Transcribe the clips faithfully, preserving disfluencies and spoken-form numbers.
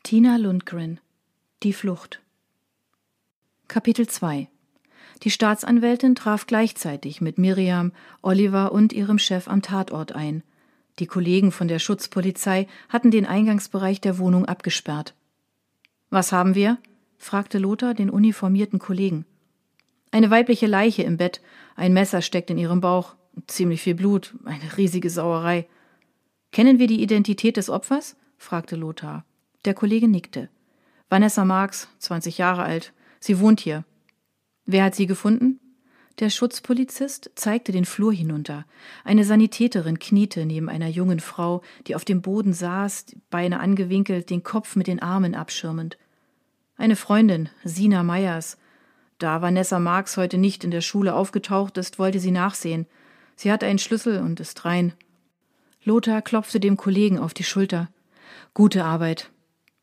Martina Lundgren. Die Flucht. Kapitel zwei. Die Staatsanwältin traf gleichzeitig mit Miriam, Oliver und ihrem Chef am Tatort ein. Die Kollegen von der Schutzpolizei hatten den Eingangsbereich der Wohnung abgesperrt. »Was haben wir?« fragte Lothar den uniformierten Kollegen. »Eine weibliche Leiche im Bett. Ein Messer steckt in ihrem Bauch. Ziemlich viel Blut. Eine riesige Sauerei.« »Kennen wir die Identität des Opfers?« fragte Lothar. Der Kollege nickte. »Vanessa Marx, zwanzig Jahre alt. Sie wohnt hier.« »Wer hat sie gefunden?« Der Schutzpolizist zeigte den Flur hinunter. Eine Sanitäterin kniete neben einer jungen Frau, die auf dem Boden saß, die Beine angewinkelt, den Kopf mit den Armen abschirmend. »Eine Freundin, Sina Meyers. Da Vanessa Marx heute nicht in der Schule aufgetaucht ist, wollte sie nachsehen. Sie hat einen Schlüssel und ist rein.« Lothar klopfte dem Kollegen auf die Schulter. »Gute Arbeit.«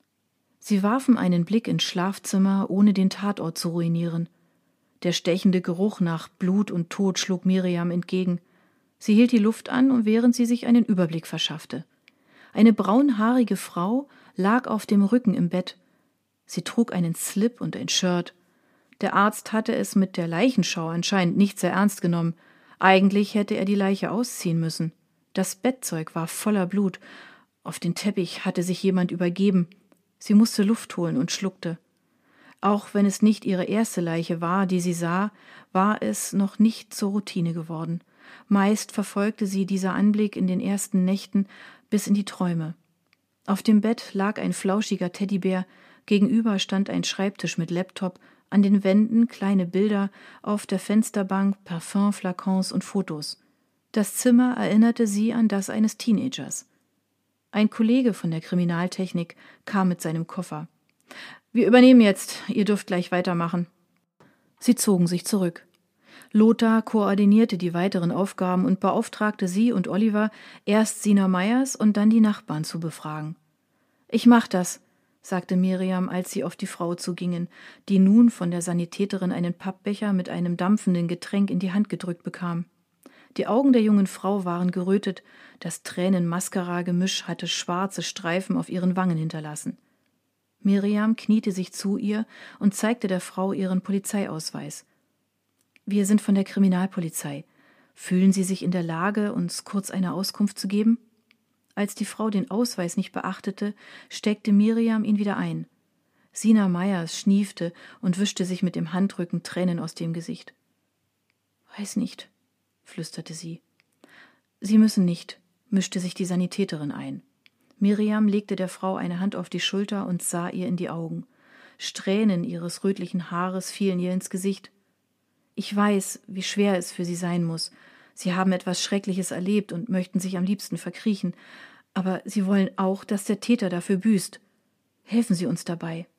Sie warfen einen Blick ins Schlafzimmer, ohne den Tatort zu ruinieren. Der stechende Geruch nach Blut und Tod schlug Miriam entgegen. Sie hielt die Luft an, während sie sich einen Überblick verschaffte. Eine braunhaarige Frau lag auf dem Rücken im Bett. Sie trug einen Slip und ein Shirt. Der Arzt hatte es mit der Leichenschau anscheinend nicht sehr ernst genommen. Eigentlich hätte er die Leiche ausziehen müssen. Das Bettzeug war voller Blut. Auf den Teppich hatte sich jemand übergeben. Sie musste Luft holen und schluckte. Auch wenn es nicht ihre erste Leiche war, die sie sah, war es noch nicht zur Routine geworden. Meist verfolgte sie dieser Anblick in den ersten Nächten bis in die Träume. Auf dem Bett lag ein flauschiger Teddybär, gegenüber stand ein Schreibtisch mit Laptop, an den Wänden kleine Bilder, auf der Fensterbank Parfümflakons und Fotos. Das Zimmer erinnerte sie an das eines Teenagers. Ein Kollege von der Kriminaltechnik kam mit seinem Koffer. »Wir übernehmen jetzt, ihr dürft gleich weitermachen.« Sie zogen sich zurück. Lothar koordinierte die weiteren Aufgaben und beauftragte sie und Oliver, erst Sina Meyers und dann die Nachbarn zu befragen. »Ich mach das«, sagte Miriam, als sie auf die Frau zugingen, die nun von der Sanitäterin einen Pappbecher mit einem dampfenden Getränk in die Hand gedrückt bekam. Die Augen der jungen Frau waren gerötet, das Tränen-Mascara-Gemisch hatte schwarze Streifen auf ihren Wangen hinterlassen. Miriam kniete sich zu ihr und zeigte der Frau ihren Polizeiausweis. »Wir sind von der Kriminalpolizei. Fühlen Sie sich in der Lage, uns kurz eine Auskunft zu geben?« Als die Frau den Ausweis nicht beachtete, steckte Miriam ihn wieder ein. Sina Meyers schniefte und wischte sich mit dem Handrücken Tränen aus dem Gesicht. »Weiß nicht«, flüsterte sie. »Sie müssen nicht«, mischte sich die Sanitäterin ein. Miriam legte der Frau eine Hand auf die Schulter und sah ihr in die Augen. Strähnen ihres rötlichen Haares fielen ihr ins Gesicht. »Ich weiß, wie schwer es für Sie sein muss. Sie haben etwas Schreckliches erlebt und möchten sich am liebsten verkriechen. Aber Sie wollen auch, dass der Täter dafür büßt. Helfen Sie uns dabei.«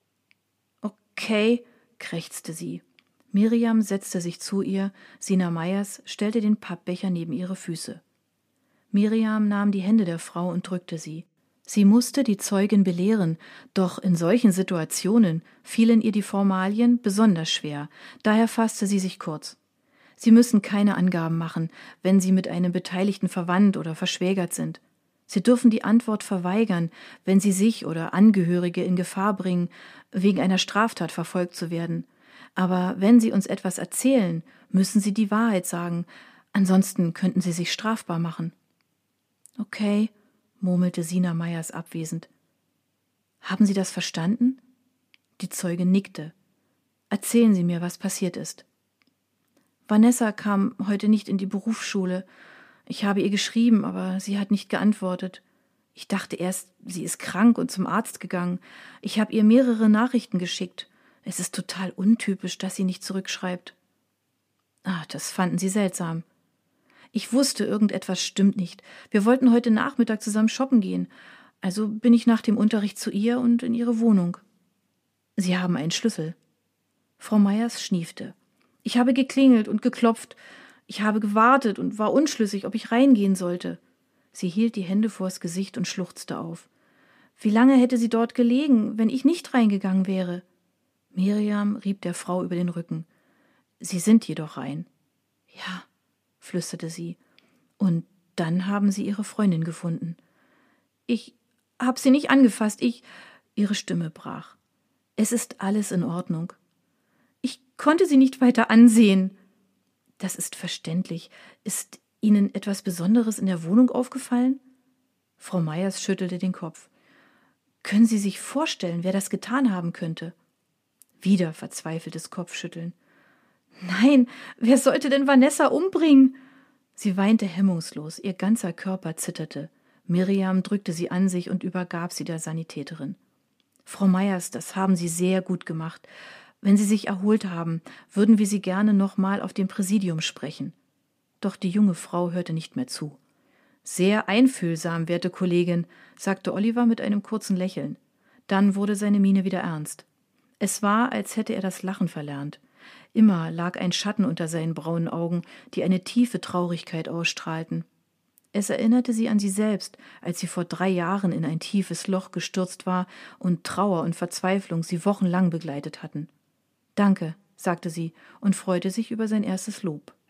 »Okay«, krächzte sie. Miriam setzte sich zu ihr, Sina Meyers stellte den Pappbecher neben ihre Füße. Miriam nahm die Hände der Frau und drückte sie. Sie musste die Zeugin belehren, doch in solchen Situationen fielen ihr die Formalien besonders schwer, daher fasste sie sich kurz. Sie müssen keine Angaben machen, wenn Sie mit einem Beteiligten verwandt oder verschwägert sind. Sie dürfen die Antwort verweigern, wenn Sie sich oder Angehörige in Gefahr bringen, wegen einer Straftat verfolgt zu werden. Aber wenn Sie uns etwas erzählen, müssen Sie die Wahrheit sagen, ansonsten könnten Sie sich strafbar machen. »Okay«, murmelte Sina Meyers abwesend. »Haben Sie das verstanden?« Die Zeugin nickte. »Erzählen Sie mir, was passiert ist.« »Vanessa kam heute nicht in die Berufsschule. Ich habe ihr geschrieben, aber sie hat nicht geantwortet. Ich dachte erst, sie ist krank und zum Arzt gegangen. Ich habe ihr mehrere Nachrichten geschickt. Es ist total untypisch, dass sie nicht zurückschreibt.« »Ah, das fanden Sie seltsam.« »Ich wusste, irgendetwas stimmt nicht. Wir wollten heute Nachmittag zusammen shoppen gehen. Also bin ich nach dem Unterricht zu ihr und in ihre Wohnung.« »Sie haben einen Schlüssel.« Frau Meyers schniefte. »Ich habe geklingelt und geklopft. Ich habe gewartet und war unschlüssig, ob ich reingehen sollte.« Sie hielt die Hände vors Gesicht und schluchzte auf. »Wie lange hätte sie dort gelegen, wenn ich nicht reingegangen wäre?« Miriam rieb der Frau über den Rücken. »Sie sind jedoch rein.« »Ja«, flüsterte sie. »Und dann haben Sie Ihre Freundin gefunden.« »Ich hab sie nicht angefasst. Ich, Ihre Stimme brach. »Es ist alles in Ordnung.« »Ich konnte Sie nicht weiter ansehen.« »Das ist verständlich. Ist Ihnen etwas Besonderes in der Wohnung aufgefallen?« Frau Meyers schüttelte den Kopf. »Können Sie sich vorstellen, wer das getan haben könnte?« Wieder verzweifeltes Kopfschütteln. »Nein, wer sollte denn Vanessa umbringen?« Sie weinte hemmungslos, ihr ganzer Körper zitterte. Miriam drückte sie an sich und übergab sie der Sanitäterin. »Frau Meyers, das haben Sie sehr gut gemacht. Wenn Sie sich erholt haben, würden wir Sie gerne noch mal auf dem Präsidium sprechen.« Doch die junge Frau hörte nicht mehr zu. »Sehr einfühlsam, werte Kollegin«, sagte Oliver mit einem kurzen Lächeln. Dann wurde seine Miene wieder ernst. Es war, als hätte er das Lachen verlernt. Immer lag ein Schatten unter seinen braunen Augen, die eine tiefe Traurigkeit ausstrahlten. Es erinnerte sie an sie selbst, als sie vor drei Jahren in ein tiefes Loch gestürzt war und Trauer und Verzweiflung sie wochenlang begleitet hatten. »Danke«, sagte sie und freute sich über sein erstes Lob.